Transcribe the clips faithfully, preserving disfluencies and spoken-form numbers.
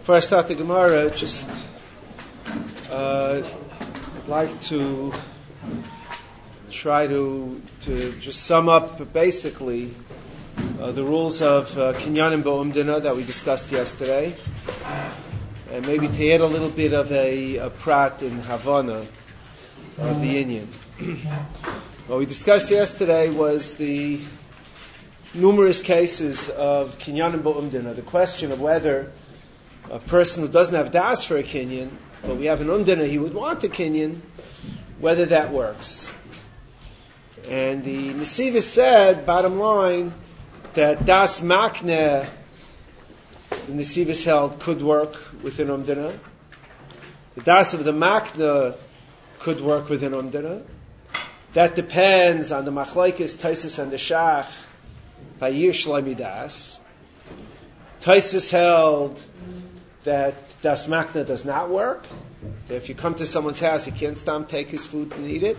Before I start the Gemara, just uh, I'd like to try to to just sum up basically uh, the rules of uh, Kinyanim Ba'umdina that we discussed yesterday, and maybe to add a little bit of a, a prat in Havana of the Indian. What we discussed yesterday was the numerous cases of Kinyanim Ba'umdina, the question of whether a person who doesn't have das for a kinyan, but we have an umdina, he would want a kinyan, whether that works. And the Nesiva said, bottom line, that das makne, the Nesiva held, could work with an umdina. The das of the makne could work with an umdina. That depends on the machlokes, Taisus and the Shach, by Yir Shlomi das. Taisus held that das makna does not work. That if you come to someone's house, you can't stop, take his food and eat it.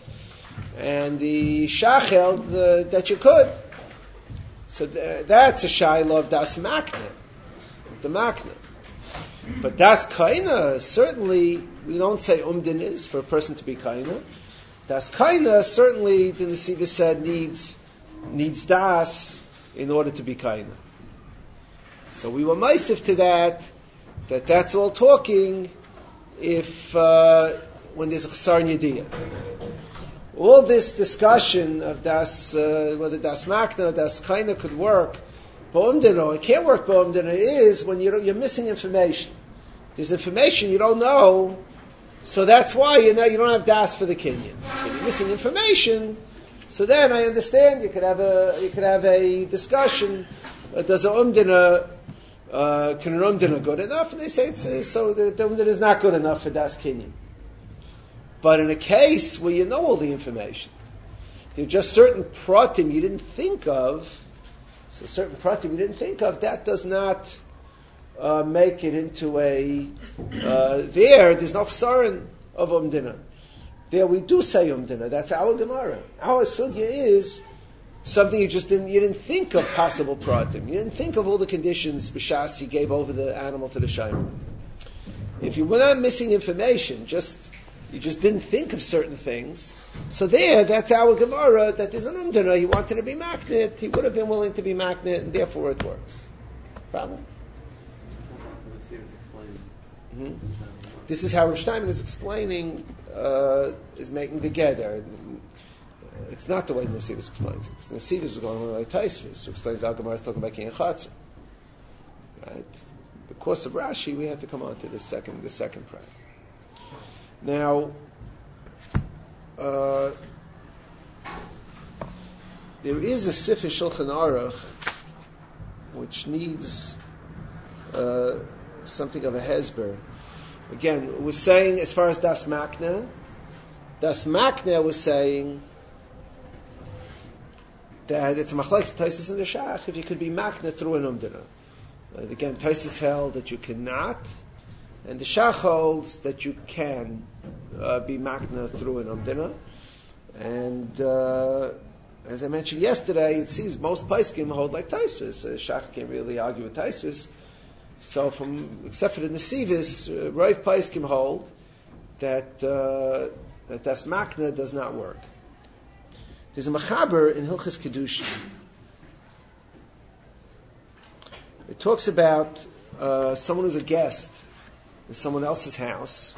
And the Shach held uh, that you could. So th- that's a shayla of das makna, the makna. But das kaina, certainly we don't say umdin is for a person to be kaina. Das kaina, certainly the Nesiva said needs needs das in order to be kaina. So we were meisif to that. That that's all talking if uh, when there's a chasar yediyah. All this discussion of das uh, whether das makna, das kaina could work, ba'umdina, it can't work ba'umdina, is when you're, you're missing information. There's information you don't know, so that's why you know you don't have das for the kinyan. So you're missing information. So then I understand you could have a you could have a discussion. Uh, does a umdina Uh, can an umdina good enough? And they say it's, uh, so the, the umdina is not good enough for das kinyan. But in a case where you know all the information, there are just certain pratim you didn't think of, so certain pratim you didn't think of, that does not uh, make it into a, uh, there, there's no chsaron of umdina. There we do say umdina, that's our Gemara. Our sugya is something you just didn't, you didn't think of possible pratim. You didn't think of all the conditions b'shas you gave over the animal to the shayman. If you were not missing information, just, you just didn't think of certain things. So there, that's our Gemara, that there's an umdana, he wanted to be maknit, he would have been willing to be maknit, and therefore it works. Problem? Mm-hmm. This is how Rav Steinman is explaining, uh, is making together. It's not the way Nesiva explains it. Nesiva is going like Taisvis, who explains Al Gemara is talking about King Chatzah. Right? Because of Rashi, we have to come on to the second, the second part. Now, uh, there is a Sifri Shulchan Aruch which needs uh, something of a hezber. Again, we're saying as far as Das Makna, Das Makna was saying that it's a machlokes Taisus and the Shach if you could be makna through an umdina. Uh, again, Taisus held that you cannot, and the Shach holds that you can uh, be makna through an umdina. And uh, as I mentioned yesterday, it seems most poskim hold like Taisus. Uh, Shach can't really argue with Taisus. So, from except for the Nesivis, uh, Rav poskim hold that uh, that das makna does not work. There's a mechaber in Hilchas Kedushin. It talks about uh, someone who's a guest in someone else's house,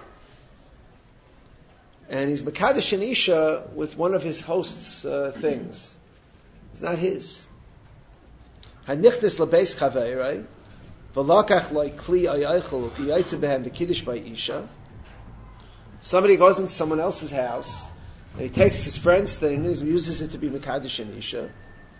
and he's mekadesh an isha with one of his host's uh, things. It's not his. Hanichtis lebeis chavei, right? V'lakach like kli ayaychel u'kiyaytze behem v'kiddush by isha. Somebody goes into someone else's house, and he takes his friend's thing and he uses it to be Mekadesh and Isha.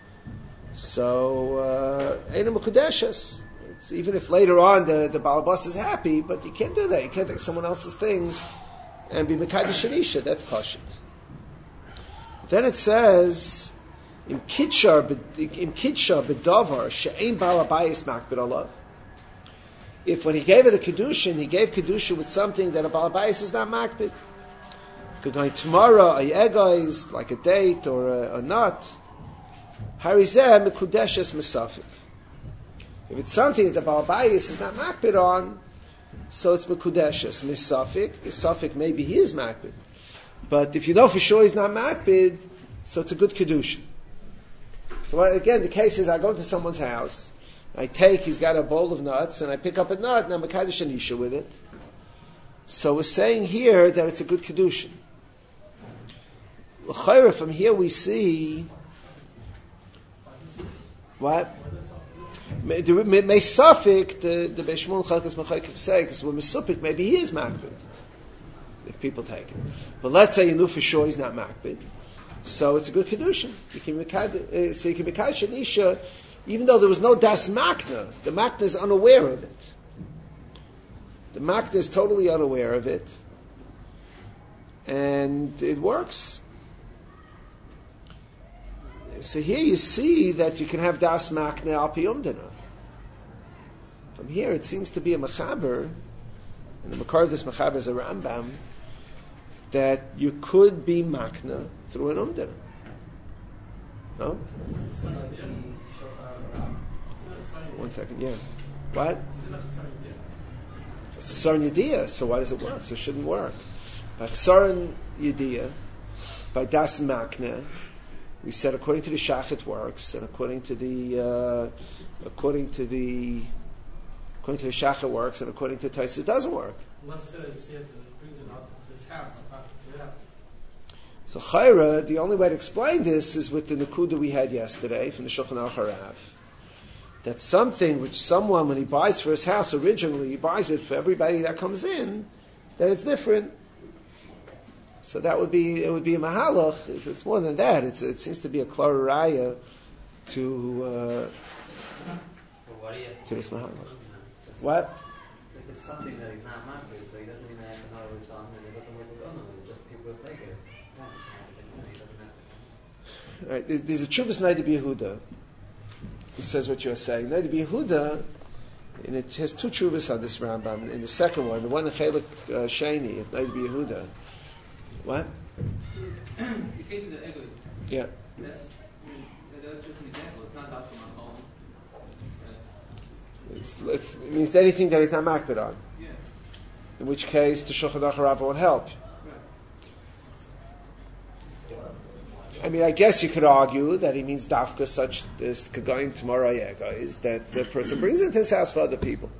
So, Eina Mekudeshes. Even if later on the, the Balabas is happy, but you can't do that. You can't take someone else's things and be Mekadesh and Isha. That's Pashut. Then it says, Im Kidshar B'davar She'ein Balabayis Makbid Allah. If when he gave her the Kedushin, he gave Kedushin with something that a Balabayis is not Makbid. Could go tomorrow, a egais, like a date or a, a nut. Harizeh mekudeshes mesafik. If it's something that the Baal Bayis is not makbid on, so it's Mekudeshes. Misafik, Misafik maybe he is makbid. But if you know for sure he's not makbid, so it's a good kedusha. So again, the case is I go to someone's house, I take, he's got a bowl of nuts, and I pick up a nut, and I'm a Kaddish Anisha with it. So we're saying here that it's a good kedusha. L'chayra, from here we see what? May Safik, the the Beishmul Chalkas Mechayik say, because when Mesupik, maybe he is makbid, if people take it. But let's say you knew for sure he's not makbid, so it's a good kedusha. You can make uh, so you can make Shanisha, even though there was no das makna. The makna is unaware of it. The makna is totally unaware of it, and it works. So here you see that you can have das makna al pi umdana. From here it seems to be a mechaber, and the makar of this mechaber is a Rambam, that you could be makna through an umdana. No? One second, yeah. What? It's a Saran Yediyah, so why does it work? So it shouldn't work. By Saran Yediyah, by das makna, we said according to the Shach it works, and according to the uh, according to the according to the Shach it works, and according to Tais it doesn't work. Unless it says he has to brings it out of his house, yeah. So Chayra, the only way to explain this is with the Nakuda we had yesterday from the Shulchan Aruch Harav. That's something which someone, when he buys for his house, originally he buys it for everybody that comes in, that it's different. So that would be, it would be a mahalach. If it's more than that, it's, it seems to be a klar raya to, uh, well, what do you to this mahalach. What? If it's something that he's not makbid, so he doesn't even have to know it's on, and he doesn't work with others, just people who take it. All right, there's, there's a Chuvas Naida B'Yehuda who says what you're saying. Naida B'Yehuda, and it has two Chuvas on this Rambam. In the second one, the one in Chelik uh, Sheni of Naida B'Yehuda. What? The case of the egos. Yeah. That's, that's just an example. It's not out from my home. It's, it's, it means anything that is not makbid on. Yeah. In which case, the Shulchan Aruch Harav won't help. I mean, I guess you could argue that he means dafka such as going tomorrow is that the person brings it into his house for other people.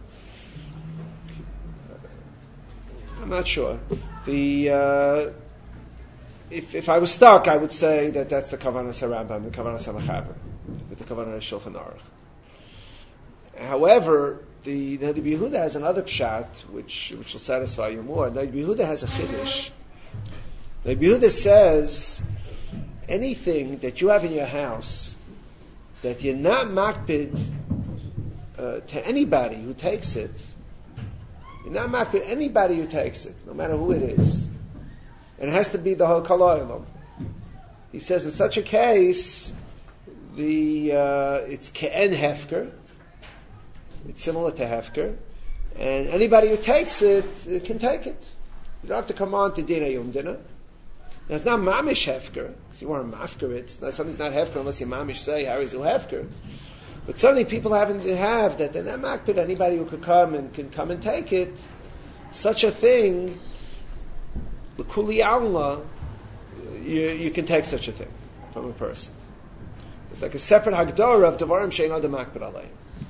I'm not sure. The uh, if if I was stuck, I would say that that's the Kavanas HaRambam, the Kavanas HaMachaber, the Kavanas Shulchan Aruch. However, the Naida B'Yehuda has another pshat which which will satisfy you more. Naida B'Yehuda has a chiddush. Naida B'Yehuda says anything that you have in your house that you're not makbid uh, to anybody who takes it, you're not makbid anybody who takes it, no matter who it is. And it has to be the whole Kol Ha'olam. He says in such a case, the uh, it's ke'en hefker, it's similar to hefker, and anybody who takes it, it can take it. You don't have to come on to Dina Yom Dina. Now, it's not mamish hefker, because you want to mafker it. It's not, something's not hefker unless you mamish say, Harry's hefker. But something people haven't have that they're not makbid, anybody who could come and can come and take it, such a thing, l'kuli alma, you, you can take such a thing from a person. It's like a separate hagdara of devarim she'ein adam makbid alei,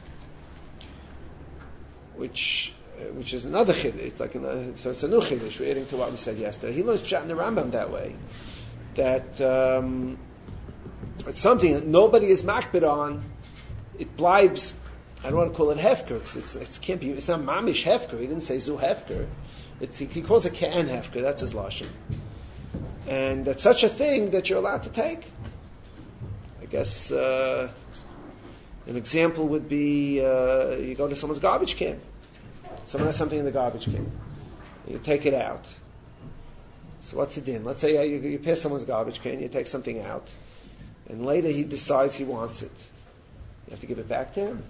which which is another chiddush. It's like another, so it's a new chiddush. We're adding to what we said yesterday. He learns pshat in the Rambam that way, that um, it's something that nobody is makbid on. It blibes. I don't want to call it hefker because it's it can't be. It's not mamish hefker. He didn't say zu hefker. It's, he calls it ke'en hefker. That's his lashon. And that's such a thing that you're allowed to take. I guess uh, an example would be uh, you go to someone's garbage can. Someone has something in the garbage can. You take it out. So what's the din? Let's say uh, you, you pass someone's garbage can, you take something out, and later he decides he wants it. You have to give it back to him?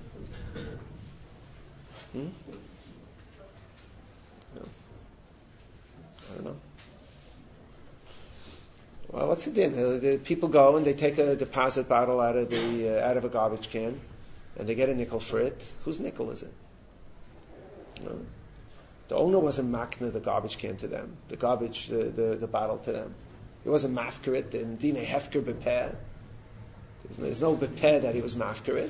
Hmm? No. I don't know. Well, what's the din? Uh, the people go and they take a deposit bottle out of the uh, out of a garbage can, and they get a nickel for it, whose nickel is it? No. The owner wasn't makna the garbage can to them, the garbage, the, the, the bottle to them. He wasn't mafkarit in dine hefker bepeh. There's no, there's no bepeh that he was mafkarit.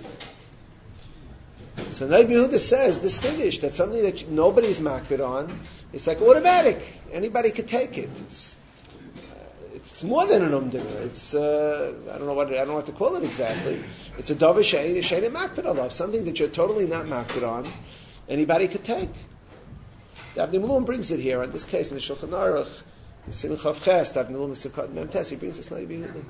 So Noda B'Yehuda says this Kiddush, that's something that nobody's makbid on. It's like automatic. Anybody could take it. It's uh, it's more than an umdina. It's uh, I don't know what I don't know what to call it exactly. It's a davar she'ein makbid alav, something that you're totally not makbid on. Anybody could take. The Avnei Malum brings it here in this case in the Shulchan Aruch, in Simon Chav Ches. The Avnei Malum is Sukkot Mem Tes. He brings this Noda B'Yehuda.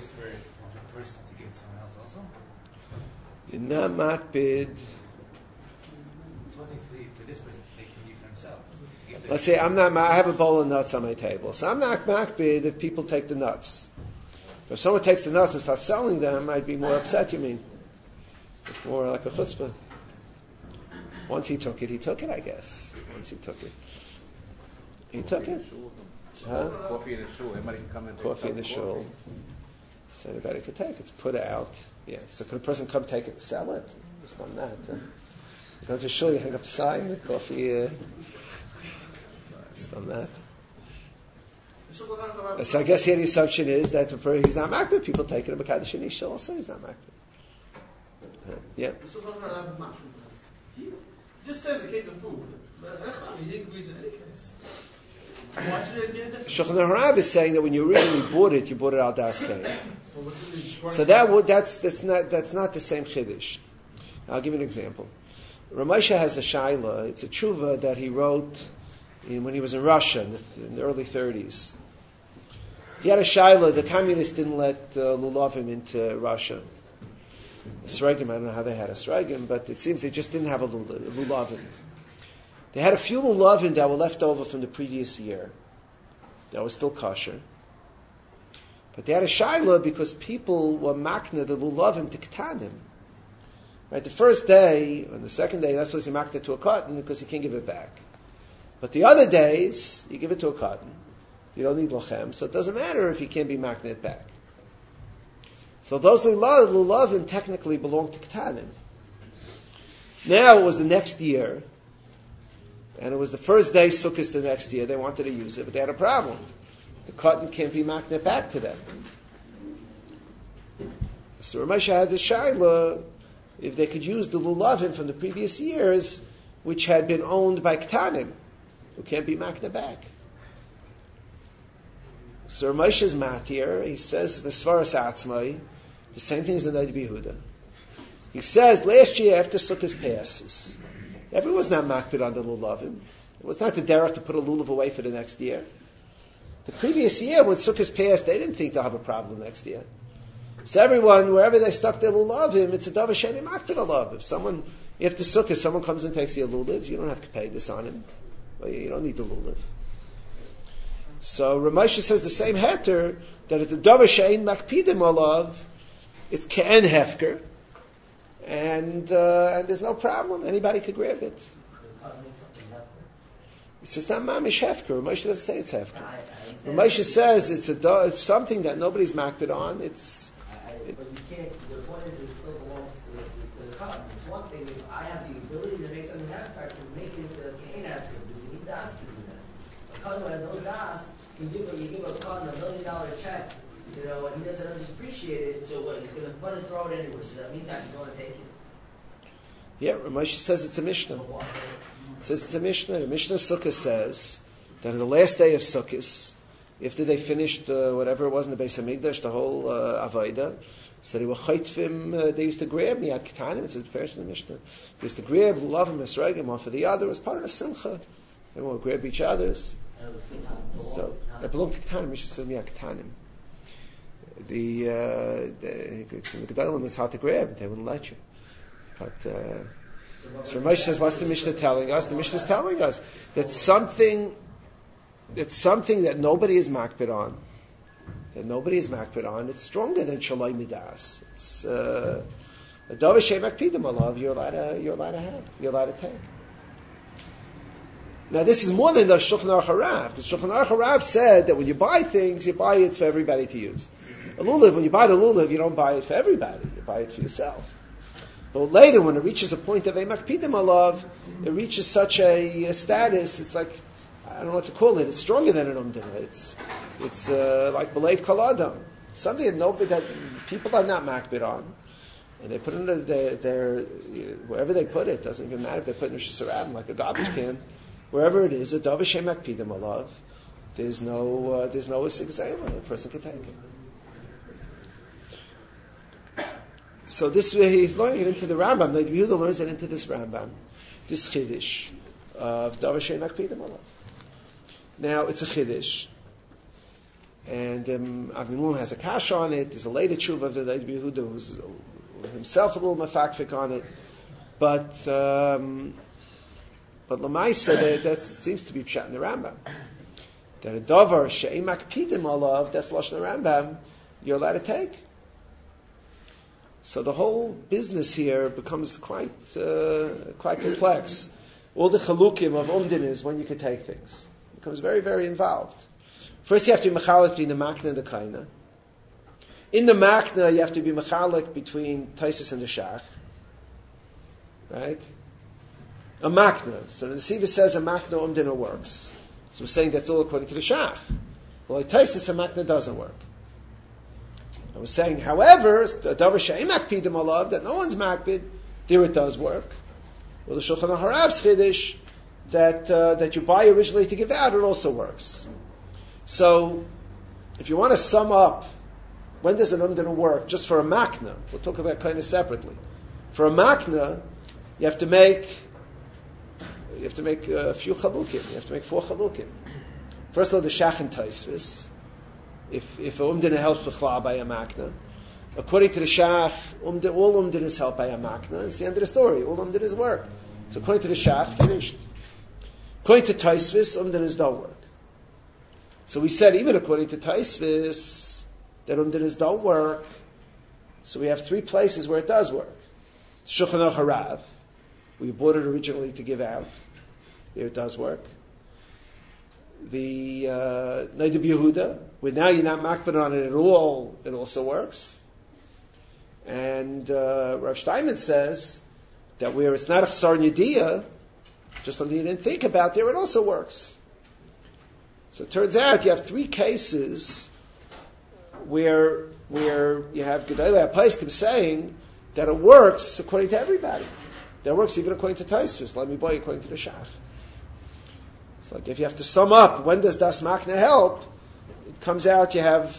You're not makbid. It's one thing for, you, for this person to take from you for himself. Let's say I'm not. I have a bowl of nuts on my table, so I'm not makbid if people take the nuts. If someone takes the nuts and starts selling them, I'd be more upset. You mean? It's more like a chutzpah. Once he took it, he took it. I guess. Once he took it, he took it. Huh? Coffee in the shul. Anybody can come in. Coffee in the shul. So anybody could take it. It's put out. Yeah. So could a person come take it and sell it? It's not that. Huh? You go to shul, you hang up a sign. The coffee. Uh, it's not that. So I guess here the assumption is that the person, he's not makbid. People take it in Mekadosh and Isha also. He's not makbid. Uh, yeah. He just says a case of food. But he agrees in any case. Why should it be a different? Shulchan Aruch is saying that when you originally bought it, you bought it al das kain. So that would, that's that's not that's not the same chiddush. I'll give you an example. Ramesha has a shaila. It's a tshuva that he wrote in, when he was in Russia in the, in the early thirties. He had a shaila. The communists didn't let uh, lulavim into Russia. Sragim, I don't know how they had a sragim, but it seems they just didn't have a lulavim. They had a few lulavim that were left over from the previous year that was still kosher. But they had a shaila because people were makna the lulavim to ketanim. Right, the first day and the second day, that's supposed to be makna to a cotton because you can't give it back. But the other days, you give it to a cotton. You don't need lochem, so it doesn't matter if you can't be makna it back. So those lulavim technically belong to ketanim. Now it was the next year, and it was the first day Sukkot the next year. They wanted to use it, but they had a problem. The cotton can't be makna back to them. So Ramesha had the shaila if they could use the lulavim from the previous years, which had been owned by ketanim, who can't be makna back. So Ramesha's matir, he says Mesvaras Atzmai, the same thing as the Noda B'Yehuda. He says last year after Sukkot passes, everyone's not makbid on the lulavim. It was not the derech to put a lulav away for the next year. The previous year, when Sukkot passed, they didn't think they'll have a problem next year. So everyone, wherever they stuck their lulavim, it's a davar she'ein makbid alav. If someone, after Sukkot, someone comes and takes your lulav, you don't have to pay this on him. Well, you don't need the lulav. So Ramesha says the same heter, that if the davar she'ein makpidim alav, it's ke'en hefker, and uh, and there's no problem. Anybody could grab it. It's just not mamish hefker. Ramesha doesn't say it's hefker. Ramesha says it's a it's something that nobody's makbid on. It's it, but you can't. The point is, it still belongs to the, to the cotton. It's one thing if I have the ability to make something hefker, to make it into a ke'en hefker, because you need das to do that. A cotton has no das. You give you give a cotton a million dollar check. You know, and he doesn't appreciate it, so what, he's going to put and throw it anyway. So that meantime, he's going to take it. Yeah, Ramesha says it's a Mishnah. It says it's a Mishnah. The Mishnah Sukkah says that on the last day of Sukkot, after they finished uh, whatever it was in the Beis Hamikdash, the whole uh, Avodah, so they were chaytfim, uh, they used to grab miyad ketanim, it's a first in the Mishnah. They used to grab lulavim esrogim one for the other. It was part of the simcha. Everyone would grab each other's. So it belonged to ketanim. Mishnah said miyad ketanim. The uh, the, the Gedolim was hard to grab; they wouldn't let you. But uh, so Ramesha says, "What's the Mishnah telling us? The Mishnah is telling us that something, that something that nobody is makbid on, that nobody is makbid on. It's stronger than shalai midas. It's uh, a davar she'ein makpidim alav. You're allowed to, you're allowed to have. You're allowed to take." Now, this is more than the Shulchan Aruch Harav, because Shulchan Aruch Harav said that when you buy things, you buy it for everybody to use. A lulav, when you buy the lulav, you don't buy it for everybody. You buy it for yourself. But later, when it reaches a point of a makpidim alav, it reaches such a, a status. It's like, I don't know what to call it. It's stronger than an umdina. It's it's uh, like belev kol adam, something that nobody, that people are not makbid on, and they put it in their, their wherever they put it. Doesn't even matter if they put it in a shisarabim, like a garbage can, wherever it is. A davar shem makpidim alav. There's no uh, there's no sigzela. A person can take it. So this way he's learning it into the Rambam. The Yehuda learns it into this Rambam, this chiddush of davar shem makpidim alav. Now it's a chiddush, and um, Avnei has a kash on it. There's a later tshuva of the Yehuda who's himself a little mafakfik on it, but um, but Lamaisa that, that seems to be pshat in the Rambam. That a davar she'em makpidim alav, that's lashon Rambam, you're allowed to take. So the whole business here becomes quite uh, quite complex. All the chalukim of umdin is when you can take things. It becomes very, very involved. First you have to be mechalik between the makna and the kaina. In the makna you have to be mechalik between taisis and the shach. Right? A makna. So the Siva says a makna umdina works. So we're saying that's all according to the shach. Well, a taisis a makna doesn't work. I was saying, however, davar she'em makpidim alav, that no one's makpid, there it does work. Well, the Shulchan Aruch's chiddush that uh, that you buy originally to give out, it also works. So, if you want to sum up, when does an umdana work? Just for a makna, we'll talk about kind of separately. For a makna, you have to make you have to make a few chalukim. You have to make four chalukim. First of all, the shach and taisvis. If if a umdina helps b'chlal by a makna, according to the shach, umdin, all umdinas help by a makna. It's the end of the story. All umdinas work. So according to the shach, finished. According to taisvis, umdinas don't work. So we said even according to taisvis that umdinas don't work. So we have three places where it does work. Shulchan Aruch, we bought it originally to give out. There it does work. The Neidah Yehuda, where now you're not makbid on it at all, it also works. And uh, Rav Steinman says that where it's not a chsar yediyah, just something you didn't think about, there it also works. So it turns out you have three cases where where you have Gedolei HaPoskim saying that it works according to everybody. That works even according to Taisvis, let me buy according to the Shach. It's like if you have to sum up, when does Das Makna help? It comes out you have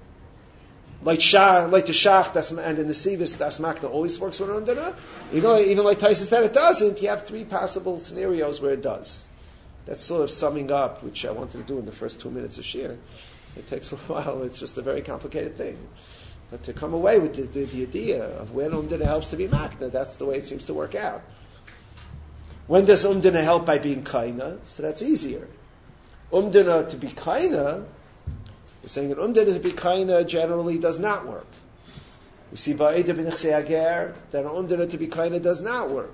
like Shach, like the Shach, das, and in the Sivis, Das Makna always works with Undana. You know, even like Taisvis that it doesn't, you have three possible scenarios where it does. That's sort of summing up, which I wanted to do in the first two minutes of Shir. It takes a while, it's just a very complicated thing. But to come away with the, the, the idea of when Umdana helps to be Makna, that's the way it seems to work out. When does Umdana help by being Kaina? So that's easier. Umdana to be Kaina, we're saying that Umdana to be Kaina generally does not work. We see Ba'eda b'nechsei Ager that Umdana to be Kaina does not work.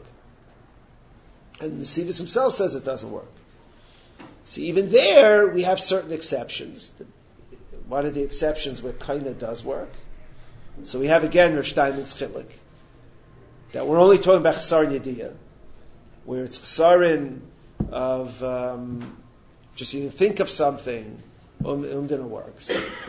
And the Sivis himself says it doesn't work. See, even there, we have certain exceptions. One of the exceptions where Kaina does work. So we have again Rav Steinman's Chilik, that we're only talking about Chesar Yediyah, where it's Chesarin of um, just you think of something, um, Umdana works.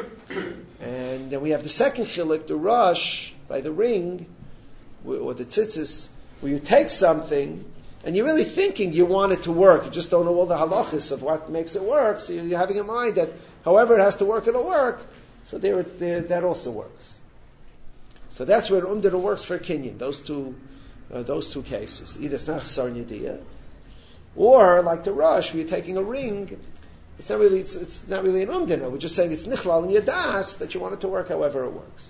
And then we have the second Chilik, the Rush, by the ring, or the Tzitzis, where you take something, and you're really thinking you want it to work. You just don't know all the halachas of what makes it work. So you're having in mind that however it has to work, it'll work. So there, there that also works. So that's where Umdana works for Kinyan. Those two, uh, those two cases. Either it's not Chesar Yediyah, or like the Rush, where you're taking a ring. It's not really, it's, it's not really an Umdana. We're just saying it's Nichlal and Yadas that you want it to work however it works.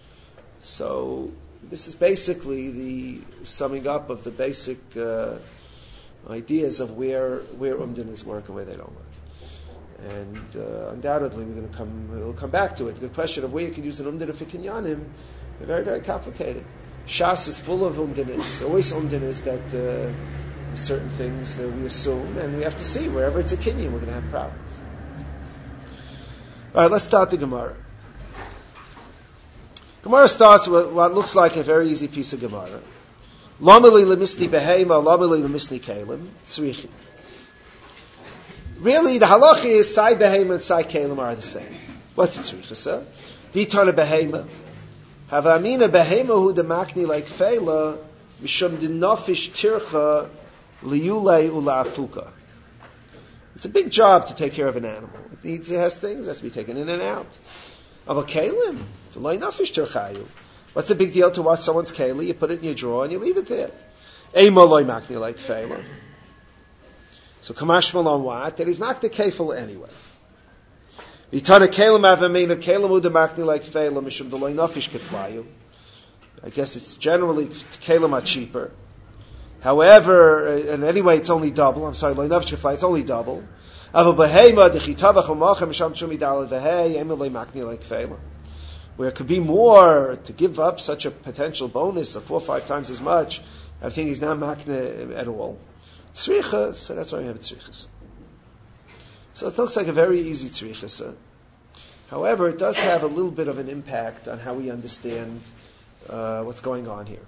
So this is basically the summing up of the basic uh, ideas of where where umdinas work and where they don't work. And uh, undoubtedly, we're going to come. We'll come back to it. The question of where you can use an umdina for kinyanim is very, very complicated. Shas is full of umdinas. There are always umdinas that uh, certain things uh, we assume, and we have to see wherever it's a kinyan, we're going to have problems. All right, let's start the Gemara. Gemara starts with what looks like a very easy piece of Gemara. Lameli lemisni behema, lameli lemisni kalim, tzrichi. Really, the halacha is sai behema and sai kalim are the same. What's the tzricha? Ditana behema. Have amina behema hu de makni like feila, mishum de nafish tircha liyule ula'afuka. It's a big job to take care of an animal. It needs, it has things, it has to be taken in and out. Aval kalim, to lay nafish tirchayu. What's the big deal to watch someone's keli? You put it in your drawer and you leave it there. Eima loy makni like feila. So kamash malon what? That he's makni kefil anyway. Vitana kelim avamina kelim uda makni like feila mishum de loy nafish keflayu. I guess it's generally kelim are cheaper. However, and anyway, it's only double. I'm sorry, loy nafish keflayu. It's only double. Aval behema dechitavach umachem misham shumi dalad vehei eima loy makni like feila. Where it could be more to give up such a potential bonus of four or five times as much, I think he's not makne at all. Tzricha, so that's why we have tzrichas. So it looks like a very easy tzrichas. However, it does have a little bit of an impact on how we understand uh, what's going on here.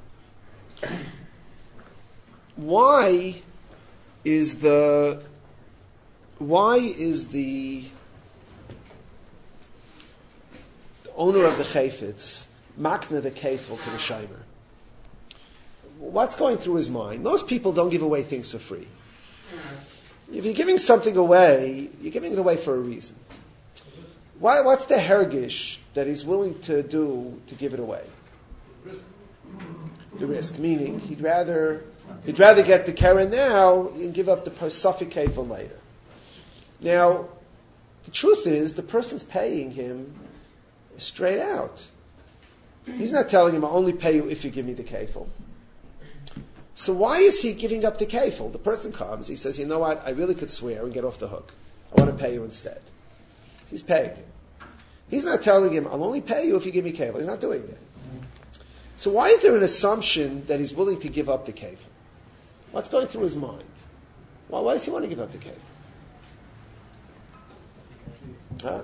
Why is the why is the owner of the chayfetz makna the kefil to the shomer? What's going through his mind? Most people don't give away things for free. If you're giving something away, you're giving it away for a reason. Why? What's the hergish that he's willing to do to give it away? The risk, meaning he'd rather he'd rather get the keren now and give up the safek kefil later. Now, the truth is, the person's paying him straight out. He's not telling him, I'll only pay you if you give me the kefil. So why is he giving up the kefil? The person comes, he says, you know what, I really could swear and get off the hook. I want to pay you instead. He's paying him. He's not telling him, I'll only pay you if you give me kefil. He's not doing that. So why is there an assumption that he's willing to give up the kefil? What's going through his mind? Why, why does he want to give up the kefil? Huh?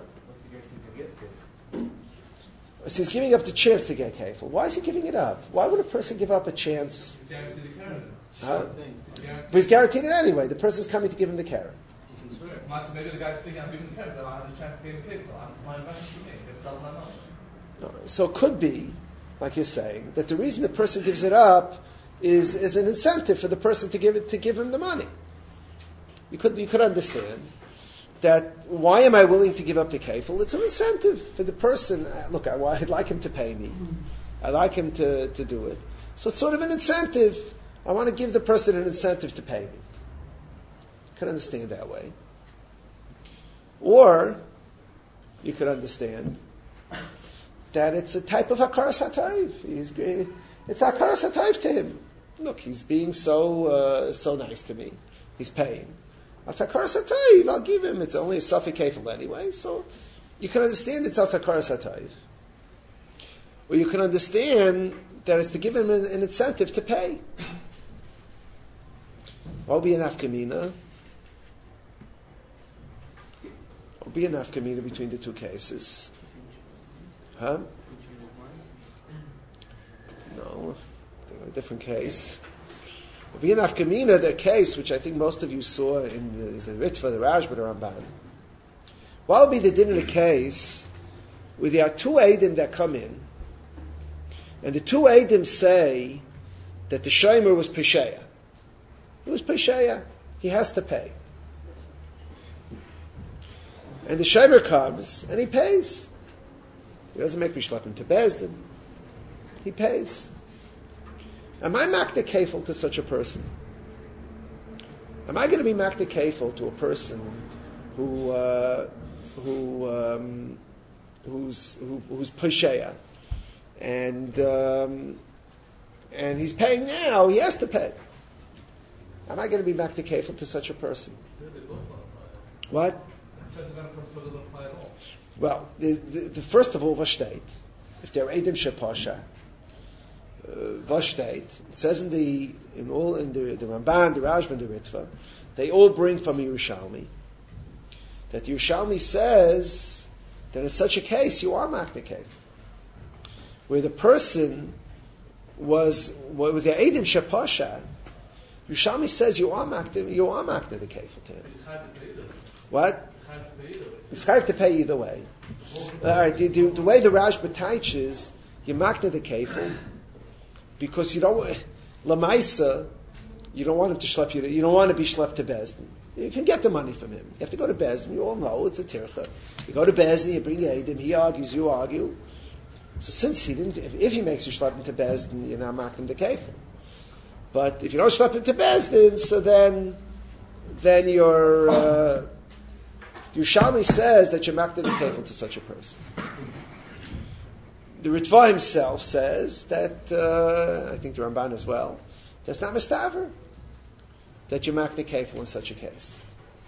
So he's giving up the chance to get kefil. Why is he giving it up? Why would a person give up a chance? Huh? But he's guaranteed it anyway. The person's coming to give him the carrot. Maybe the guy's thinking, I'm giving the carrot, I have a chance to pay the kefil. My investment to me. So it could be, like you're saying, that the reason the person gives it up is, is an incentive for the person to give it to give him the money. You could you could understand that. Why am I willing to give up the kefil? It's an incentive for the person. Look, I, I'd like him to pay me. I'd like him to, to do it. So it's sort of an incentive. I want to give the person an incentive to pay me. You could understand that way. Or you could understand that it's a type of hakaras hatayv. He's it's hakaras hatayv to him. Look, he's being so uh, so nice to me. He's paying. That's hakaras hatayv. I'll give him. It's only a safek kefil anyway, so you can understand it's not hakaras hatayv. Or you can understand that it's to give him an, an incentive to pay. What will be an afkamina? What will be an afkamina between the two cases? Huh? No, a different case. It'll be an afkamina, the case which I think most of you saw in the, the Ritva, the Rashba, the Ramban. What will be the din in a case where there are two eidim that come in, and the two eidim say that the shomer was pesheya. He was pesheya. He has to pay. And the shomer comes and he pays. He doesn't make me schlep him to Bezdin. He pays. Am I makna kefil to such a person? Am I going to be makna kefil to a person who uh, who um, who's who, who's pesheya, and um, and he's paying now? He has to pay. Am I going to be makna kefil to such a person? What? Well, the, the, the first of all, vashteit. If they're edim shepasha, uh, vashteit. It says in the in all in the, the Ramban, the Rashba, and the Ritva, they all bring from Yerushalmi. That Yerushalmi says that in such a case you are makna kefil, where the person was with the Eidim Shapasha. Yerushalmi says you are makna, you are makna the kefil to him. What? It's chayav to pay either way. All right, the, the, the way the Rashba teaches, you makna the kefil because you don't lamaisa. You don't want him to schlep you. You don't want to be schlepped to Bezdin. You can get the money from him. You have to go to Bezdin. You all know it's a tircha. You go to Bezdin. You bring Eidim. He argues. You argue. So since he didn't, if, if he makes you schlep him to Bezdin, you're now makna the kefil. But if you don't schlep him to Bezdin, so then, then your uh, Yerushalmi says that you're makna the kefil to such a person. The Ritva himself says that uh, I think the Ramban as well. That's not mistaver that you're makna kefil in such a case.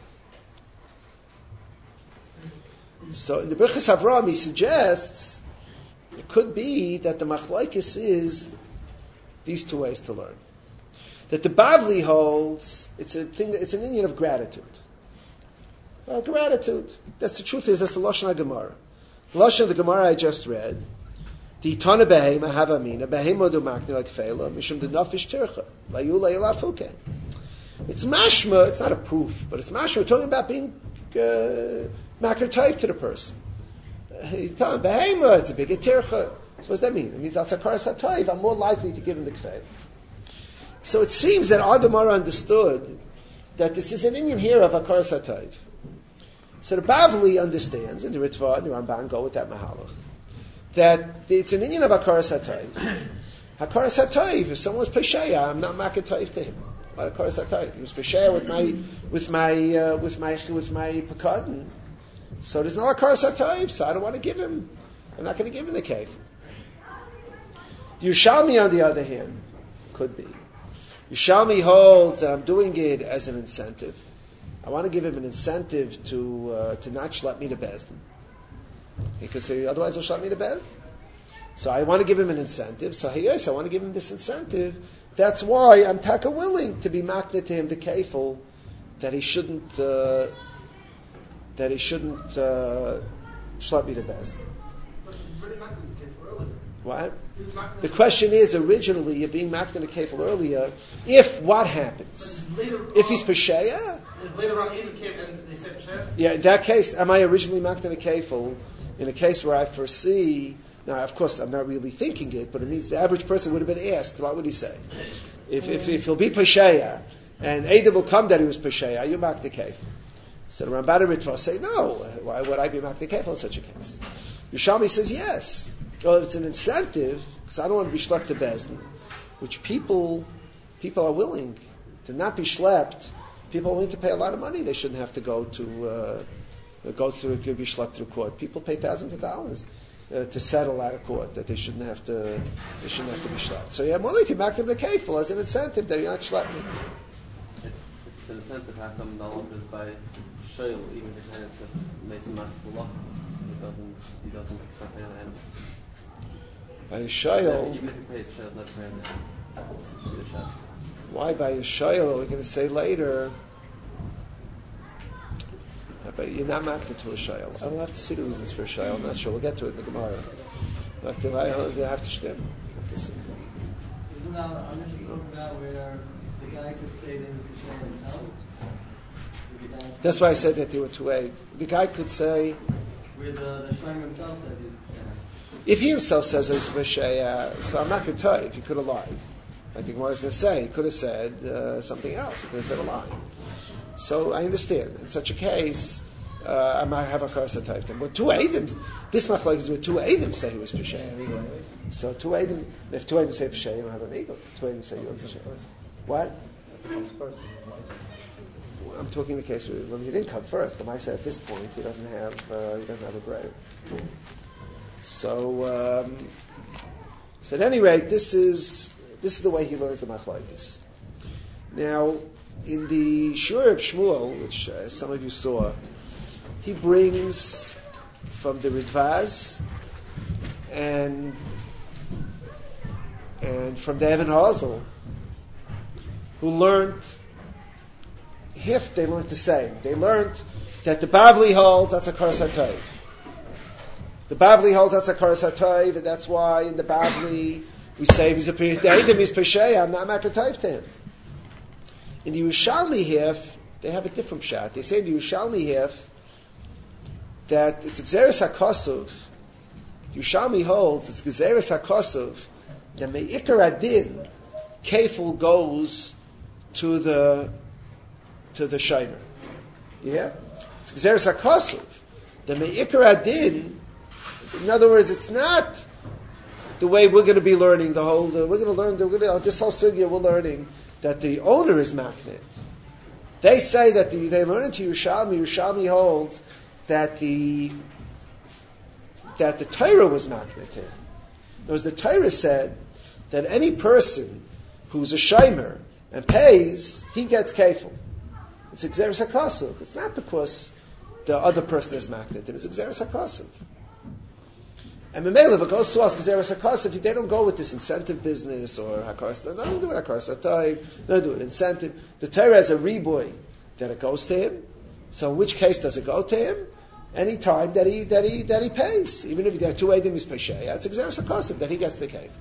So in the Birchas Avraham he suggests it could be that the machlokes is these two ways to learn. That the Bavli holds it's a thing. It's an union of gratitude. Well, gratitude. That's the truth. Is that's the lashon HaGemara. The lashon of the Gemara I just read. The Tana behema have amina behema do makni like feila mishum de nafish tircha layula ilafuke. It's mashma. It's not a proof, but it's mashma. We're talking about being uh, makar type to the person. He's telling behema. It's a bigger tircha. So what does that mean? It means that's a karas hatoiv. I'm more likely to give him the kfeil. So it seems that our Gemara understood that this is an inyan here of a karas hatoiv. So the Bavli understands, and the Ritva and the Ramban go with that mahalach, that it's an inyan of Hakaras HaTayv. Hakaras HaTayv, if someone was Pesheya, I'm not Makar Tayv to him. What Hakaras HaTayv? He was Pesheya with my, with my, uh, with my, with my Pekadon. So there's no Hakaras HaTayv, so I don't want to give him, I'm not going to give him the cave. Yerushalmi, on the other hand, could be. Yerushalmi holds that I'm doing it as an incentive. I want to give him an incentive to, uh, to not schlep me to Bezdin. He could say, otherwise he'll shut me to bed. So I want to give him an incentive. So hey, yes, I want to give him this incentive. That's why I'm taka willing to be makna to him the kefil that he shouldn't uh, that he shouldn't uh, shut me to bed. What? The question is, originally you're being makna the kefil earlier. If what happens? If he's pesheya? Later on, Edom came and they said pesheya. Yeah, in that case, am I originally makna the kefil? In a case where I foresee, now of course I'm not really thinking it, but it means the average person would have been asked, what would he say? If if, if he'll be Pesheya, and Eidim will come that he was Pesheya, you mark the kef. So the Ramban and Ritva say, no, why would I be mark the kef in such a case? Yerushalmi says yes. Well, it's an incentive, because I don't want to be schlepped to Bezdin, which people people are willing to not be schlepped. People are willing to pay a lot of money. They shouldn't have to go to... Uh, go through, it could be schlepped through court. People pay thousands of dollars uh, to settle out of court that they shouldn't have to, they shouldn't have to be schlepped. So yeah, more like you mark them the kefil as an incentive that you're not schlepping. It's, it's an incentive. How come the law is by shoyl, even if it's a mason marks the law? He doesn't, he doesn't accept any of By shoyl, even if he pays shoyl, that's fair. Why by a shoyl? We're going to say later. But you're not makna to a shayel. I will have to see the reasons for a shayel. I'm not sure. We'll get to it in the Gemara. I have to, I have to stem. I have to see. Isn't that I'm just talking about where the guy could say that he could share himself? That's why I said that there were two ways. The guy could say where the, the Shem himself says he's share. If he himself says it's v'sheya, so I'm not going to tell you if he could have lied. I think what I was going to say, he could have said uh, something else. He could have said a lie. So I understand. In such a case, uh, I might have a karas hatayv. But two Eidim, this machlokes is where two Eidim say he was Pesheya. So two Eidim, if two Eidim say Pesheya, you don't have an ego. Two Eidim say he was Pesheya. What? I'm talking the case where when he didn't come first. The Maisa at this point, he doesn't have uh, he doesn't have a grave. So, um, so at any rate, this is this is the way he learns the machlokes. Now, in the Shur of Shmuel, which uh, some of you saw, he brings from the Ritvaz and and from the Evan Hazel, who learned Hif, they learned the same. They learned that the Bavli holds that's a karas hatayv. The Bavli holds that's a karas hatayv, and that's why in the Bavli we say if he's a the Eidim is Pesheya, I'm not makatayv to him. In the Yerushalmi Hef, they have a different shot. They say in the Yerushalmi Hef that it's Gzeres HaKosov. The Yerushalmi holds it's Gzeres HaKosov that Me'ikar Adin Kefil goes to the to the Shomer. Yeah? It's Gzeres HaKosov. The Me'ikar Adin, in other words, it's not the way we're going to be learning the whole, the, we're going to learn, we're going to, this whole sugya we're learning that the owner is maknit. They say that the, they learn into Yerushalmi, Yerushalmi holds that the, that the Torah was maknit him. Because the Torah said that any person who's a shomer and pays, he gets kefil. It's Gzeres HaKosov. It's not because the other person is maknit, it's Gzeres HaKosov. And Memele, if it goes to us, Gzeres HaKosov, they don't go with this incentive business or HaKos. They don't do it HaKos HaTayv. They don't do it incentive. The Torah has a riboy that it goes to him. So in which case does it go to him? Any time that he that he that he pays, even if there are two Eidim is Pesheya, it's Gzeres HaKosov that he gets the cake.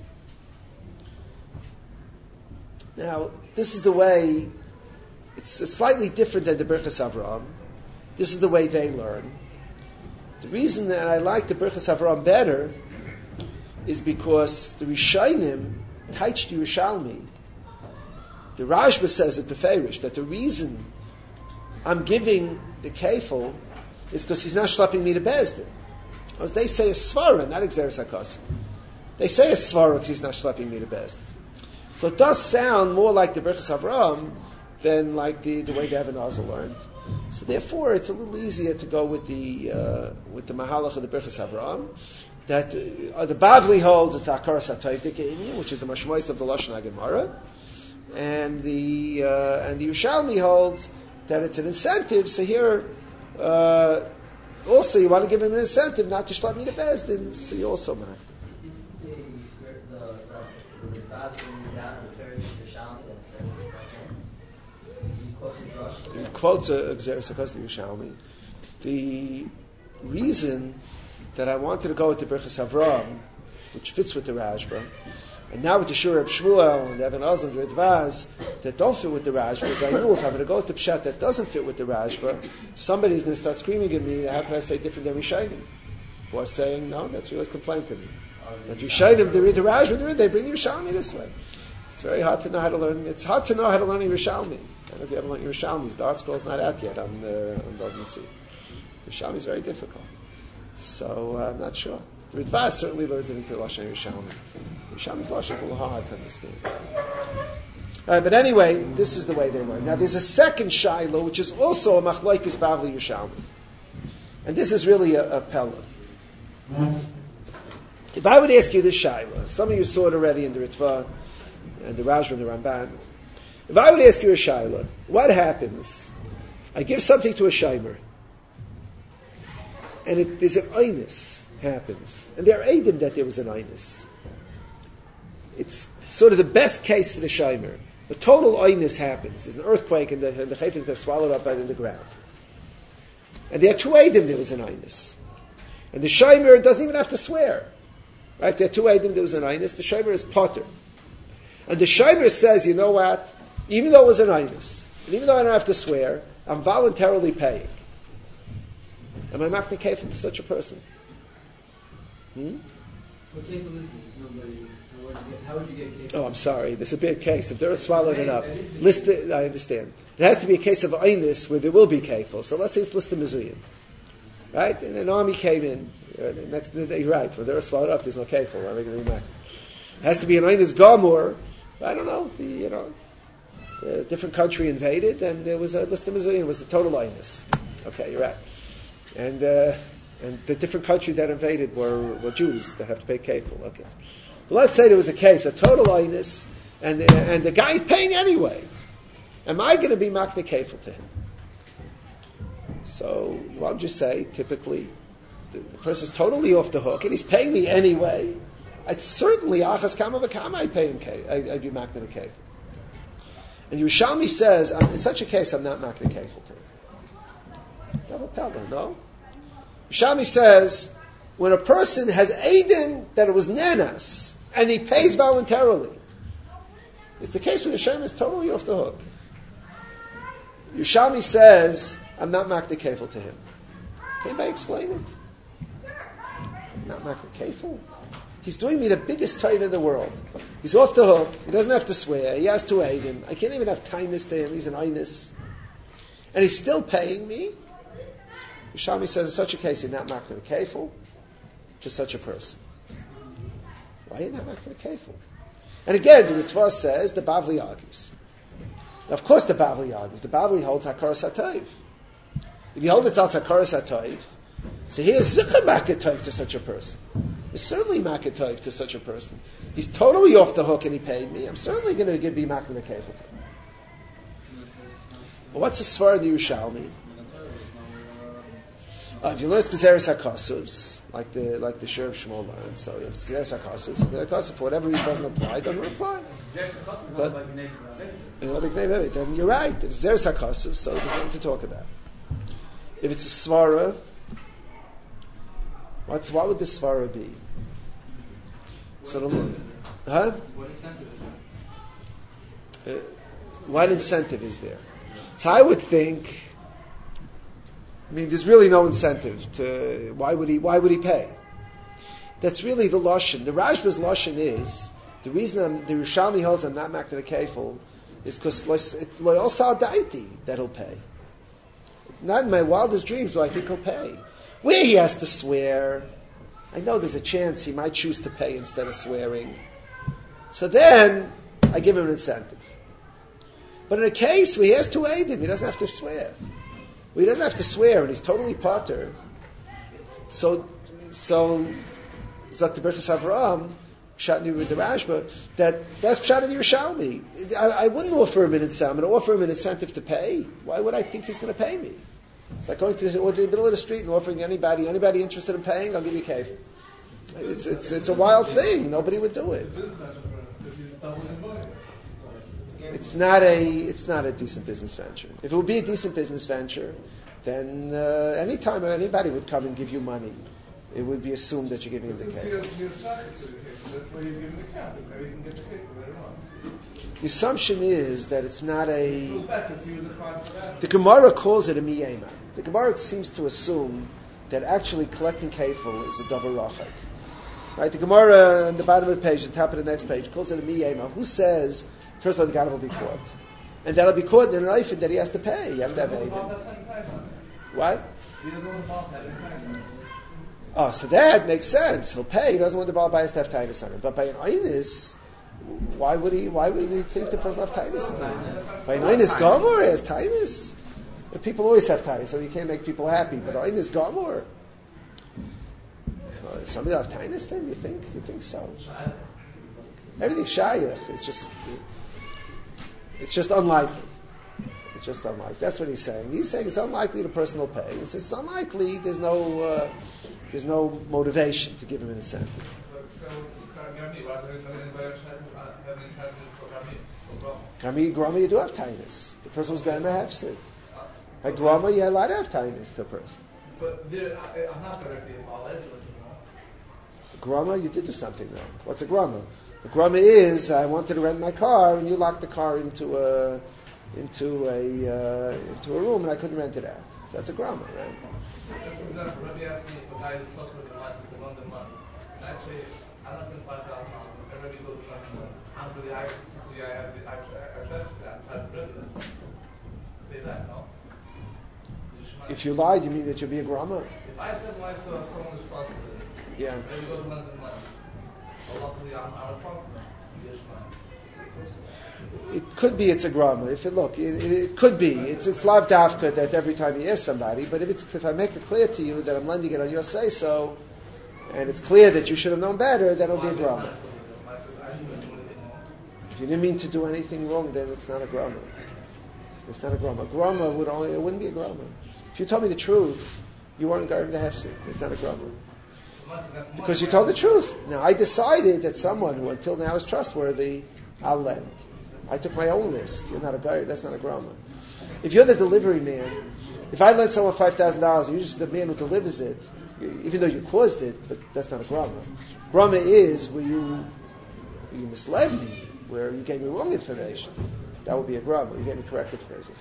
Now, this is the way. It's slightly different than the Birchas Avraham. This is the way they learn. The reason that I like the Birchas Avraham better is because the Rishonim teach the Yerushalmi. The Rashba says at Beferish that the reason I'm giving the kefil is because he's not schlepping me to Bezdin. Because they say a svara, not Gzeres HaKosov. They say a svara because he's not schlepping me to Bezdin. So it does sound more like the Birchas Avraham than like the, the way the Even HaZal learned. So therefore, it's a little easier to go with the uh, with the Mahalach of the Birchas Avraham. That uh, the Bavli holds it's Hakaras HaTayv Dikeini, which is the Mashmois of the Lashon HaGemara, and the uh, and the Yerushalmi holds that it's an incentive. So here, uh, also you want to give him an incentive not to shlap me to Bezdin, so you also mark Is the the the the Vazim down the Ferish Yerushalmi that says he quotes a drush? He quotes a Gzeres HaKosov Yerushalmi. The reason that I wanted to go with the Birchas Avraham, which fits with the Rashba, and now with the Shur of Shmuel and the Even HaZal and the Ridvaz that don't fit with the Rashba, is I knew if I'm going to go with the Pshat that doesn't fit with the Rashba, somebody's going to start screaming at me, how can I say different than Rishonim? Who are saying, no, that's what he was complaining to me. That Rishonim, they read the Rashba, they bring the Yerushalmi this way. It's very hard to know how to learn, it's hard to know how to learn Yerushalmi. I don't know if you ever learned Yerushalmi, the art school is not out yet on the on Dov Mitzi. Yerushalmi is very difficult. So, uh, I'm not sure. The Ridvaz certainly learns it into Lashon Yerushalmi. Yerushalmi's Lashon is a little hard to understand. All right, but anyway, this is the way they learn. Now, there's a second Shaila, which is also a Machlokes Bavli Yerushalmi. And this is really a, a Pella. If I would ask you this Shaila, some of you saw it already in the Ritva, and the Rashba and the Ramban. If I would ask you a Shaila, what happens? I give something to a Shomer, and it, there's an Einus happens. And there are Eidim that there was an Einus. It's sort of the best case for the Shomer. The total Einus happens. There's an earthquake and the, and the Chayfetz gets swallowed up by the ground. And there are two Eidim there was an Einus. And the Shomer doesn't even have to swear. Right? There are two Eidim there was an Einus. The Shomer is Potter. And the Shomer says, you know what? Even though it was an Einus, and even though I don't have to swear, I'm voluntarily paying. Am I mafna kefil to such a person? Hmm? What kefil is it? How would you get kefil? Oh, I'm sorry. There's a big case. If they're swallowed it up, list it, I understand. It has to be a case of einus where there will be kefil. So let's say it's list of mezuyim. Right? And an army came in. Uh, next day, right. When they're swallowed up, there's no kefil. I'm going to be mad. It has to be an einus gamor. I don't know. The, you know, a different country invaded, and there was a list of mezuyim. It was the total einus. Okay, you're right. And uh, and the different country that invaded were, were Jews that have to pay kefil. Okay, but let's say there was a case, a total einus, and and the guy is paying anyway. Am I going to be makna kefil to him? So what would you say? Typically, the, the person's totally off the hook, and he's paying me anyway. I'd certainly achas kama v'kama I'd pay him. I'd, I'd be makna kefil. And Yerushalmi says, in such a case, I'm not makna kefil to him. Double pella, no? Shami says, when a person has Eidim that it was Nenas, and he pays voluntarily. It's the case when the Shem is totally off the hook. Yerushalmi says, I'm not makdeh kefil to him. Can anybody explain it? I'm not makdeh kefil. He's doing me the biggest taiva in the world. He's off the hook. He doesn't have to swear. He has to aid him. I can't even have kindness to him. He's an einus. And he's still paying me. Yerushalmi says, in such a case, you're not makdeh kefil to such a person. Why are you not makdeh kefil? And again, the Ritva says, the Bavli argues. Now, of course the Bavli argues. The Bavli holds Hakaras HaTov. If you hold it's out Hakaras HaTov, so here's Zicha Makeh Tov to such a person. There's certainly Makeh Tov to such a person. He's totally off the hook and he paid me. I'm certainly going to give me Makeh Kefil to him. Well, what's the Svar in the Yerushalmi? Uh, if you learn Gezeres HaKosuvs, like the like the Shur of Shmuel learned, so if it's Gezeres HaKosuvs, Gezeres HaKosuvs, for whatever reason doesn't apply, it doesn't apply. But, then you're right. If it's Gezeres HaKosuvs, so there's nothing to talk about. If it's a Svara, what's, what would the Svara be? So the, huh? Uh, what incentive is there? So I would think, I mean, there's really no incentive to, why would he, why would he pay? That's really the Lashon. The Rashba's Lashon is, the reason I'm, the Yerushalmi holds I'm not makdeh kefil is because lo yosal daiti that he'll pay. Not in my wildest dreams do I think he'll pay. Where he has to swear, I know there's a chance he might choose to pay instead of swearing. So then, I give him an incentive. But in a case where he has to aid him, he doesn't have to swear. Well, he doesn't have to swear, and he's totally potter. So, so, Zak the Berchus Avraham, Pshat with the Rashba, that that's Pshat in Yerushalmi. I, I wouldn't offer him an incentive. I'm going to offer him an incentive to pay. Why would I think he's going to pay me? It's like going to the, or the middle of the street and offering anybody, anybody interested in paying, I'll give you a cave. It's, it's, it's a wild thing. Nobody would do it. It's not a, it's not a decent business venture. If it would be a decent business venture, then uh, any time anybody would come and give you money, it would be assumed that you're giving him the cake. The assumption is that it's not a... The Gemara calls it a miyema. The Gemara seems to assume that actually collecting kefil is a davar rachak. Right? The Gemara on the bottom of the page, the top of the next page, calls it a miyema. Who says, first of all, the guy will be caught. And that'll be caught in an eifin that he has to pay. You have to have anything. What? Oh, so that makes sense. He'll pay. He doesn't want the Baal Bayis to have tinus on him. But by an Einis, why would he? Why would he think the person will have tinus on him? By an Einis Gomor, he has tinus. But people always have tinus, so you can't make people happy. But Einis Gomor, uh, somebody will have tinus then? You think? You think so? Everything's shayach. It's just, it's just unlikely. It's just unlikely. That's what he's saying. He's saying it's unlikely the person will pay. He says it's unlikely. There's no. Uh, There's no motivation to give him an incentive. Grami, Grama, you do have tinus. The person was going to have it. By Grama, you're allowed to have tinus to a person. But there, I'm not directly involved. Grama, you did do something though. What's a Grama? The Grama is, I wanted to rent my car, and you locked the car into a into a uh, into a room, and I couldn't rent it out. So that's a Grama, right? For example, Rabbi asked me if a guy is a trustworthy license to London money. And I say, I'm not going to find out now. And Rabbi goes to London money. How do I have the I trust that? How do Rabbi that? Say that, no? If you lied, you mean that you'll be a Grama? If I said when I saw someone is trustworthy, yeah. Rabbi goes to London money. Well, luckily I'm, I'm responsible. It could be it's a grama. If it look, it, it, it could be it's it's lav dafka that every time you ask somebody. But if it's if I make it clear to you that I'm lending it on your say so, and it's clear that you should have known better, that'll be a grama. If you didn't mean to do anything wrong, then it's not a grama. It's not a grama. Grama would only it wouldn't be a grama. If you told me the truth, you weren't going to have it. It's not a grama. Because you told the truth. Now I decided that someone who until now is trustworthy, I'll lend. I took my own risk. You're not a guy. That's not a grama. If you're the delivery man, if I lend someone five thousand dollars, and you're just the man who delivers it, even though you caused it, but that's not a grama. Grama is where you you misled me, where you gave me wrong information. That would be a grumble. You gave me correct information.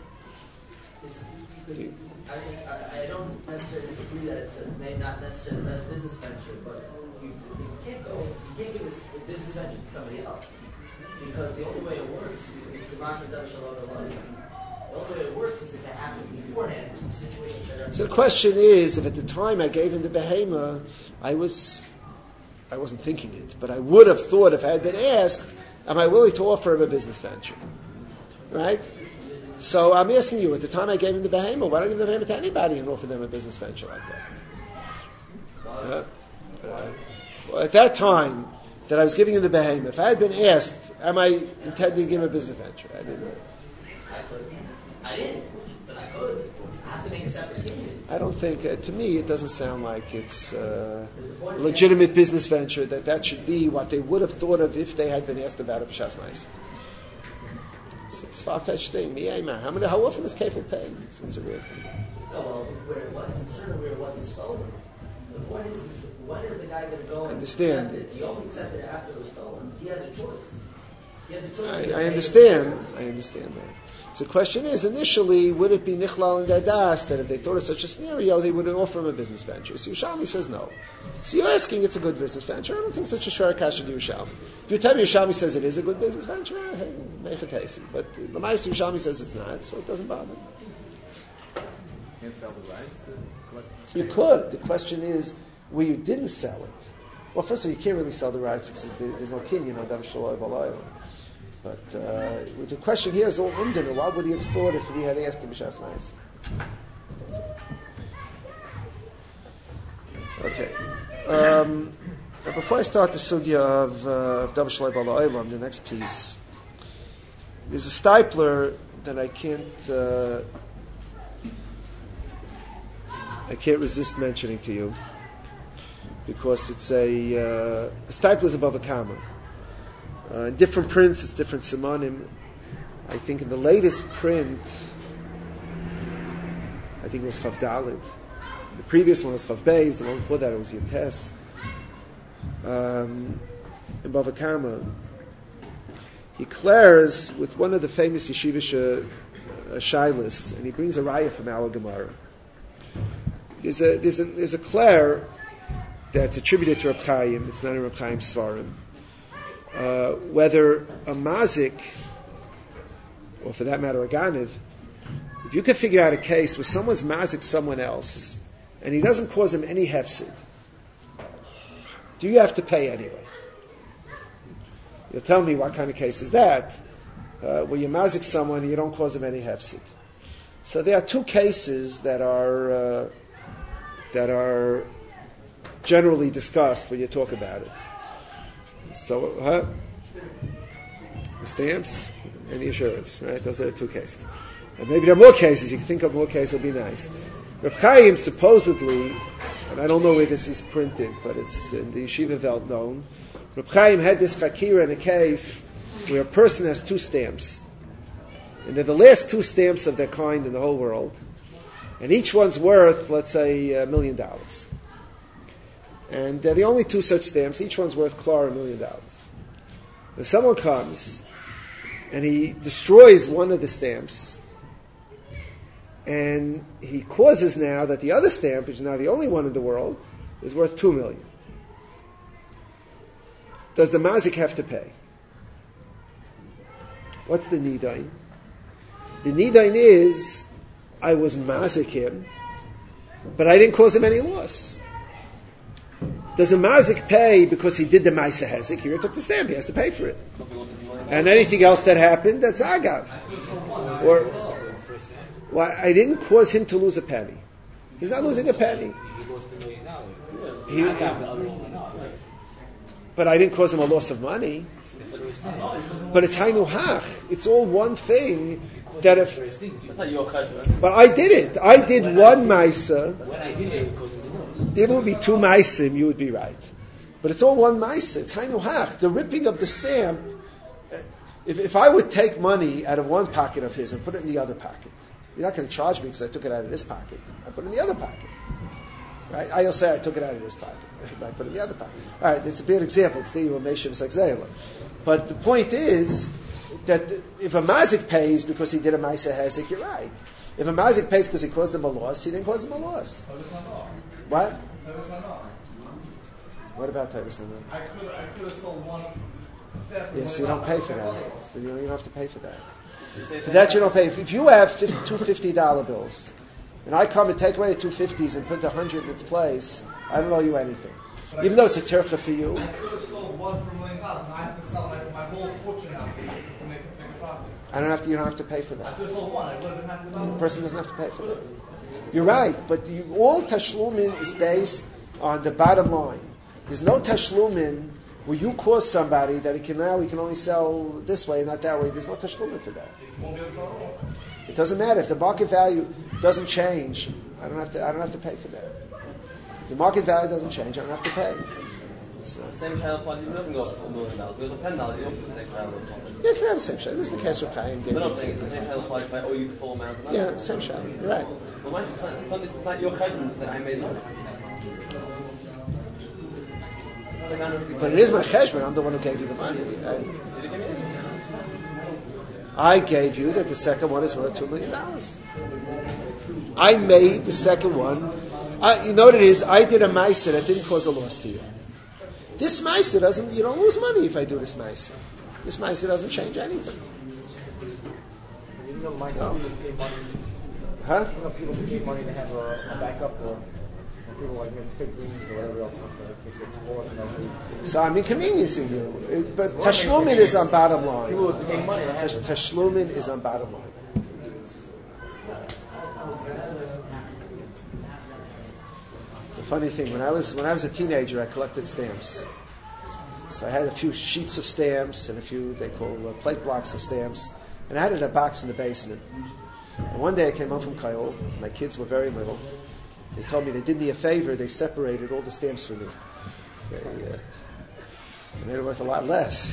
You, I, I, I don't necessarily disagree that it's a, may not necessarily the best business venture, but you, you can't go, you can't give this a business venture to somebody else. Because the only way it works is the market does show up a lot. The only way it works is if it happened beforehand, situations that are. So the question is, if at the time I gave him the behema, I was, I wasn't thinking it, but I would have thought if I had been asked, am I willing to offer him a business venture? Right? So I'm asking you, at the time I gave him the behema, why don't I give the behema to anybody and offer them a business venture like that? Uh, uh, well, at that time that I was giving him the behema, if I had been asked, am I intending to give him a business venture? I didn't know. I could. I didn't, but I could. I have to make a separate opinion. I don't think, uh, to me, it doesn't sound like it's uh, a legitimate business venture, that that should be what they would have thought of if they had been asked about it for Shas Ma'aseh. It's, it's a far-fetched thing. How many? How often is kefil paid? It's, it's a weird thing. No, well, where it wasn't, certainly where it wasn't stolen. The point is, when is the guy going to go and understand. accept it? He only accepted it after it was stolen. He has a choice. He has a choice. I, I understand. I understand that. So the question is, initially, would it be nichlal and dadas that if they thought of such a scenario, they would offer him a business venture? So Yerushalmi says no. So you're asking it's a good business venture. I don't think such a shvarakash should do Yerushalmi. If you tell me Yerushalmi says it is a good business venture, hey, mechatesi. But the Ma'aseh Yerushalmi says it's not, so it doesn't bother me. Can't sell the rights to collect. You could. The question is, where you didn't sell it. Well, first of all, you can't really sell the rights because there's no kinyan on Davar Shaloi Balayim. But uh, the question here is all umdana. Why would he have thought if he had asked him B'Shas Ma'aseh? Okay. Um, before I start the sugya of, uh, of Davar Shaloi Balayim, the next piece, there's a stipler that I can't uh, I can't resist mentioning to you because it's a, uh, a stipler is above a comma. Uh, in different prints, it's different simanim. I think in the latest print, I think it was Chav Dalet. The previous one was Chav Beis. The one before that it was Yates. Um, in Bava Kama, he declares with one of the famous yeshivish uh, uh, shilas, and he brings a raya from our Gemara. There's a there's a there's a clare that's attributed to Reb Chaim. It's not in Reb Chaim's Svarim. Uh, whether a mazik, or for that matter a ganiv, if you can figure out a case where someone's mazik someone else, and he doesn't cause him any hefsid, do you have to pay anyway? You'll tell me what kind of case is that, uh, where you mazik someone and you don't cause him any hefsid. So there are two cases that are uh, that are generally discussed when you talk about it. So, huh? The stamps and the insurance, right? Those are the two cases. And maybe there are more cases. You can think of more cases. It'll be nice. Reb Chaim supposedly, and I don't know where this is printed, but it's in the Yeshiva Welt known. Reb Chaim had this chakira in a case where a person has two stamps, and they're the last two stamps of their kind in the whole world, and each one's worth, let's say, a million dollars. And they're the only two such stamps. Each one's worth klar a million dollars. If someone comes and he destroys one of the stamps, and he causes now that the other stamp, which is now the only one in the world, is worth two million. Does the mazik have to pay? What's the nidain? The nidain is, I was mazik him, but I didn't cause him any loss. Does a mazik pay because he did the ma'aseh hezek? He took the stamp. He has to pay for it. And anything else that happened, that's agav. Or, well, I didn't cause him to lose a penny. He's not losing a penny. He, but I didn't cause him a loss of money. But it's hainu hach. It's all one thing. That if, but I did it. I did one ma'aseh. If it would be two ma'asim, you would be right. But it's all one ma'aseh. It's hainu hach. The ripping of the stamp. If, if I would take money out of one pocket of his and put it in the other pocket, you're not going to charge me because I took it out of this pocket. I put it in the other pocket. Right? I'll say I took it out of this pocket. I put it in the other pocket. All right, it's a bad example because then you will make sure it's like Zayla. But the point is that if a mazik pays because he did a ma'aser hezek, you're right. If a mazik pays because he caused them a loss, he didn't cause them a loss. What? What about Tavis Hanah? I could, I could have sold one. Yes, you don't pay for that. You don't even have to pay for that. For that you don't pay. If you have two fifty dollar bills, and I come and take away the two fifties and put the hundred in its place, I don't owe you anything. But even though it's a tircha for you. I could have sold one for a million dollars, and I have to sell my, my whole fortune out to make a bigger profit. I don't have to. You don't have to pay for that. I could have sold one. I would have been happy with that. The person doesn't have to pay for that. You're right, but you, all tashlumin is based on the bottom line. There's no tashlumin where you cause somebody that he can now he can only sell this way, not that way. There's no tashlumin for that. It doesn't matter if the market value doesn't change. I don't have to. I don't have to pay for that. The market value doesn't change. I don't have to pay. It's, uh, same child policy doesn't go up a million dollars. It goes up ten dollars. You also the same child policy. Yeah, you can have the same shayla. This is the case of Chaim. But I'm saying the same child policy. If I owe you the full amount. Yeah, same shayla. You're right. Well, my son, it's not, it's not your cheshbon that I made money. But it is my cheshbon. I'm the one who gave you the money. I, I gave you that the second one is worth two million dollars. I made the second one. I, you know what it is? I did a ma'aser that didn't cause a loss to you. This ma'aser doesn't. You don't lose money if I do this ma'aser. This ma'aser doesn't change anything. No. Huh? You know, people pay money to have a, a backup, or people like make figurines or whatever else. So I'm inconveniencing you, it, but tashlumin is on bottom line. People would pay money to have it. Tashlumin is on bottom line. It's a funny thing. When I was when I was a teenager, I collected stamps. So I had a few sheets of stamps and a few they call uh, plate blocks of stamps, and I had it in a box in the basement. And one day I came home from Kyle. My kids were very little. They told me they did me a favor. They separated all the stamps for me. They, uh, they made it worth a lot less.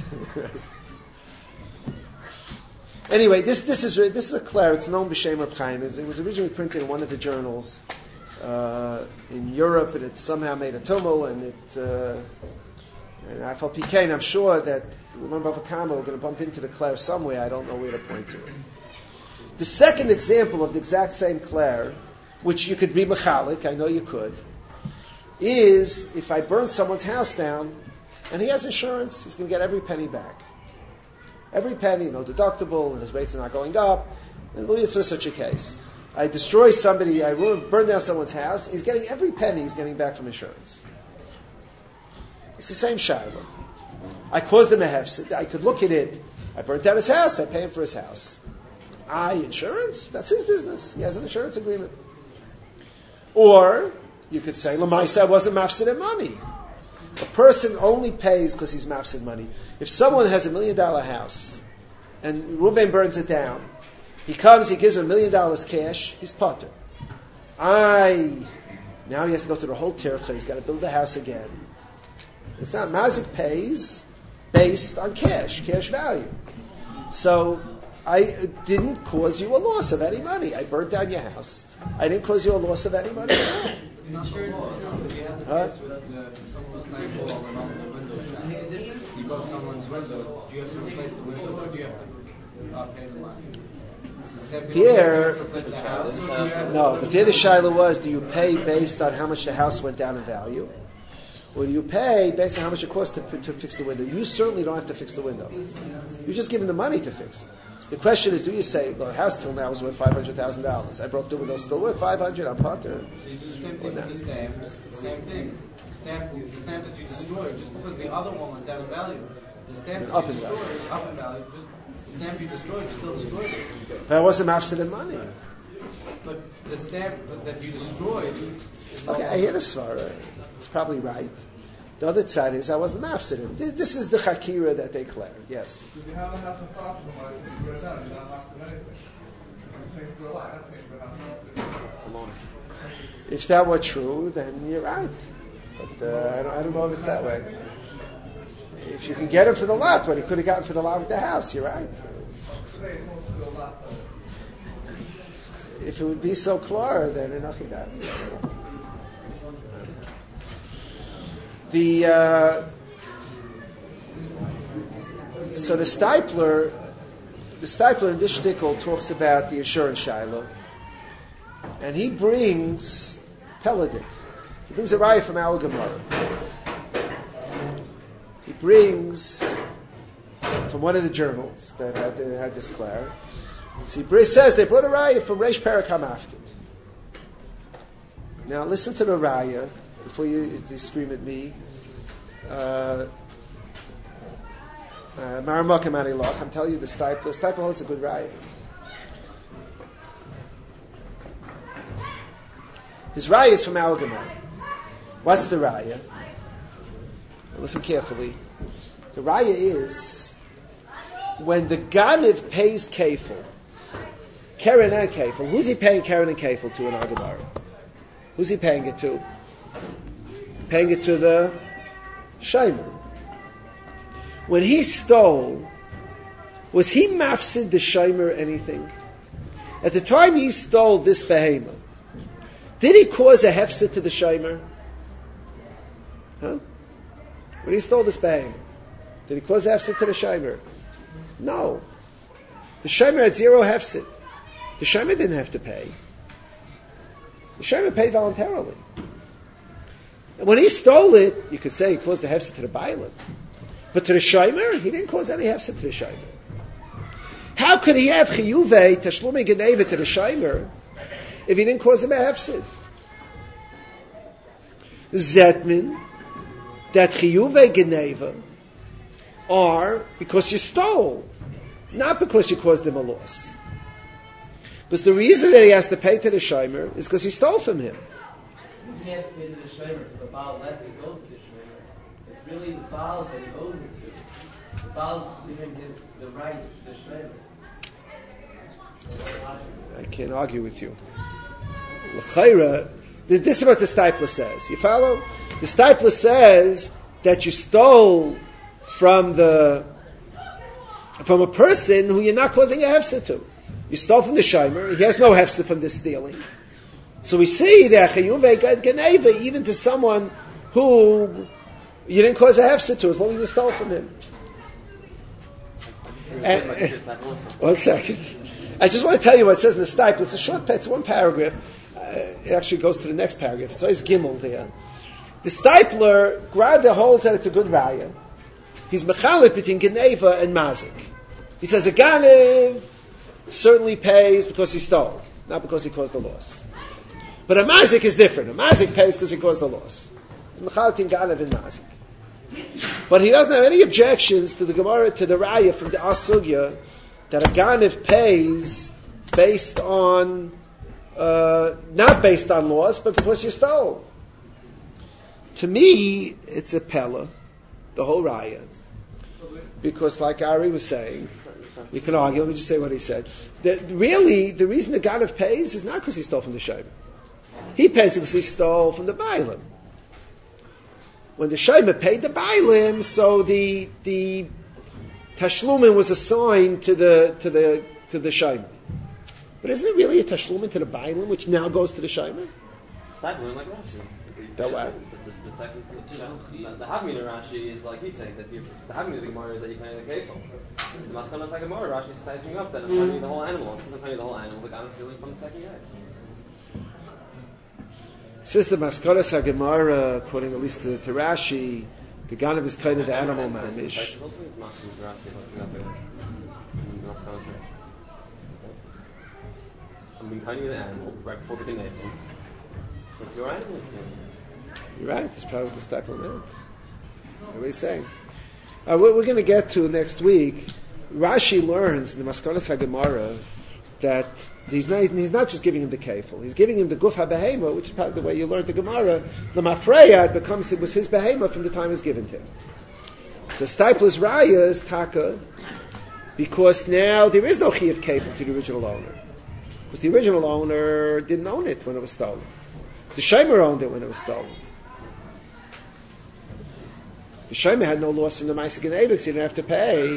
Anyway, this this is this is a Claire. It's known b'shem Reb Chaim. It was originally printed in one of the journals uh, in Europe, and it somehow made a tumult. And it uh, and I felt P K. And I'm sure that remember Avakama, we're going to bump into the Claire somewhere. I don't know where to point to it. The second example of the exact same Claire, which you could be mechalik, I know you could, is if I burn someone's house down and he has insurance, he's going to get every penny back. Every penny, no deductible, and his rates are not going up. And it's such a case. I destroy somebody, I ruin, burn down someone's house, he's getting every penny he's getting back from insurance. It's the same shayla. I caused him a hefsid. I could look at it. I burnt down his house, I pay him for his house. I, insurance, that's his business. He has an insurance agreement. Or, you could say, Lamaisa wasn't mafsid in money. A person only pays because he's mafsid money. If someone has a million dollar house, and Reuven burns it down, he comes, he gives him a million dollars cash, he's potter. I, now he has to go through the whole tircha, he's got to build the house again. It's not, Mazik pays based on cash, cash value. So, I didn't cause you a loss of any money. I burnt down your house. I didn't cause you a loss of any money at all. Huh? You broke someone's window. Do you have to replace the window, or do you have to uh, pay the money? Here, no, but here the shaila was, do you pay based on how much the house went down in value? Or do you pay based on how much it costs to, to fix the window? You certainly don't have to fix the window. You're just giving the money to fix it. The question is, do you say, well, the house till now was worth five hundred thousand dollars. I broke the window, still worth five hundred dollars, I'm potter. Same thing with the stamp. Same thing. The stamp, the stamp that you destroyed, just because the other one went down in value, the stamp that up you in destroyed value. is up in value. The stamp you destroyed, you still destroyed it. But I wasn't mafsid in money. But the stamp that you destroyed is Okay, I hear the svara. It's probably right. The other side is I wasn't mafsid in. This is the chakira that they declared. Yes. If you have a house of property, when it's burnt down, you're not lost in anything. I'm paying for a lot. I'm paying for a house. If that were true, then you're right. But uh, I, don't, I don't know if it's that way. If you can get him for the lot, what he could have gotten for the lot with the house, you're right. If it would be so clear, then enough of that. the uh, so the Stipler, the Stipler in this shtickle talks about the insurance shiloh, and he brings Peledic. He brings a raya from our Gemara. He brings from one of the journals that had, that had this clear. See, Bris says they brought a raya from Reish Perek HaMafkid. Now listen to the raya before you, you scream at me. Uh, uh, I'm telling you the Stipler. The Stipler holds a good raya. His raya is from our Gemara. What's the raya? Listen carefully. The raya is when the Ganiv pays kefil, Keren and kefil. Who's he paying Keren and kefil to in our Gemara? Who's he paying it to? Paying it to the Shomer. When he stole, was he mafsid the Shomer anything? At the time he stole this behemoth, did he cause a hefset to the Shomer? Huh? When he stole this behemoth, did he cause a hefset to the Shomer? No. The Shomer had zero hefset. The Shomer didn't have to pay. The Shomer paid voluntarily. And when he stole it, you could say he caused the hefset to the Bailam. But to the Shomer, he didn't cause any hefset to the Shomer. How could he have chiyuvei tashlumi geneva to the Shomer if he didn't cause him a hefset? Zetmin, that chiyuvei geneva are because you stole, not because you caused him a loss. Because the reason that he has to pay to the Shomer is because he stole from him. He has to pay to the Shomer because the Baal lets it go to the Shomer. It's really the Baal's that he owes it to. The Baal's giving his the rights to the Shomer. I can't argue with you. L'chaira, this is what the Stipler says. You follow? The Stipler says that you stole from the from a person who you're not causing a hefset to. You stole from the Shomer. He has no hefset from this stealing. So we see that chiyuvei geneva even to someone who you didn't cause a hefset to, as long as you stole from him. And, one second. I just want to tell you what it says in the Stipler. It's a short, it's one paragraph. Uh, it actually goes to the next paragraph. It's always gimel there. The Stipler, Grada holds that it's a good raya. He's mechalit between Geneva and Mazik. He says a Ganev certainly pays because he stole, not because he caused the loss. But a Mazik is different. A Mazik pays because he caused the loss. He's mechalit in Ganev and Mazik. But he doesn't have any objections to the Gemara, to the raya from the Asugya, that a Ganev pays based on, uh, not based on loss, but because you stole. To me, it's a Pella, the whole raya. Because like Ari was saying, you can argue, let me just say what he said. The, really, the reason the Ganev pays is not because he stole from the Shomer. He pays because he stole from the Bailam. When the Shomer paid the Bailam, so the, the Tashlumin was assigned to the to the to the Shomer. But isn't it really a Tashlumin to the Bailam, which now goes to the Shomer? Stipler like Rashi. That way. The, the, section, the, the Havmin of Rashi is like he's saying that the, the Havmin of the Gemara is that you can have the kefil. The Maskana is like Gemara. Rashi is tightening up that it's telling you the whole animal. It doesn't tell you the whole animal. The guy is stealing from the second guy. Sister Maskaras HaGemara, according at least to, to Rashi, the Ganev is kind of the animal mamish. I'm being kind of the animal right before the Geneva. So it's your animal. You're right. That's probably what the Stipler meant. What are you saying? Uh, what we're going to get to next week, Rashi learns in the Maskaras HaGemara that he's not, he's not just giving him the kefil. He's giving him the guf ha-behema, which is part of the way you learned the Gemara. The mafreya, it becomes, it was his behema from the time it was given to him. So Stipler's raya is taka, because now there is no chiyuv kefil to the original owner. Because the original owner didn't own it when it was stolen. The Shomer owned it when it was stolen. The Shomer had no loss from the Ma'aseh Geneva because he didn't have to pay.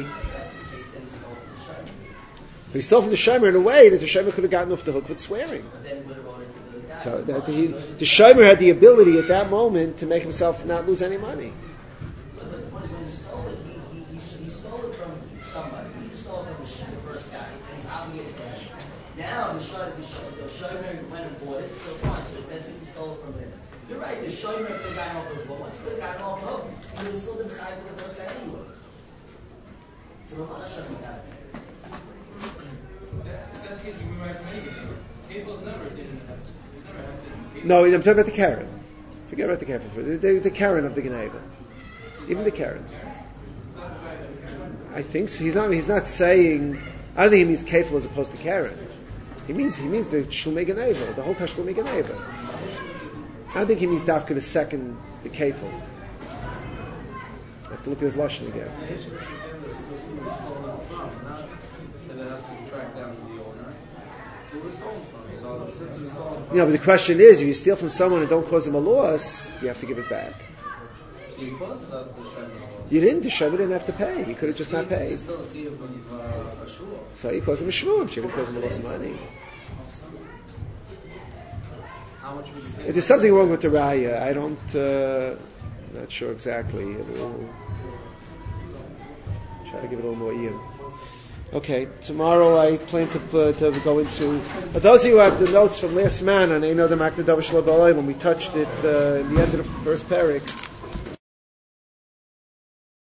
But he stole from the Shomer in a way that the Shomer could have gotten off the hook with swearing. But then would have owned it to the guy. So that he, the shomer had the ability at that moment to make himself not lose any money. But the point is, when he stole it, he, he, he, he stole it from somebody. He stole it from the, sh- the first guy, and he's obligated to him. Now the shomer, the, sh- the shomer went and bought it, so fine. So it says he stole it from him. You're right. The shomer could have gotten off of him, but once he could have gotten off of him, he would have still been chayav for the first guy anyway. So we're not sure about it. That's that's the case we right from any game. Cable's never didn't have there's never have No, I'm talking about the Karen. Forget about the Karen. The, the, the Karen of the Geneva. Even the Karen. I think so. He's not. He's not saying. I don't think he means kefil as opposed to Karen. He means. He means the Shlumei Geneva, the whole Tashlumei Geneva. I don't think he means dafka the second, the kefil. I have to look at his lashon again. You know, but the question is, if you steal from someone and don't cause them a loss, you have to give it back. So you caused it out of the Shem. You didn't. The Shem didn't have to pay. You could have just not paid. Still a thief of uh, a shul. So you caused him a shmur. She didn't cause him a loss of money. How much would you pay? If there's something wrong with the raya, I don't. Uh, not sure exactly. We'll try to give it a little more ear. Okay, tomorrow I plan to uh, to go into. For those of you who have the notes from last man on Ein Adam Aknadav Shlo B'Olam, when we touched it uh, in the end of the first parak.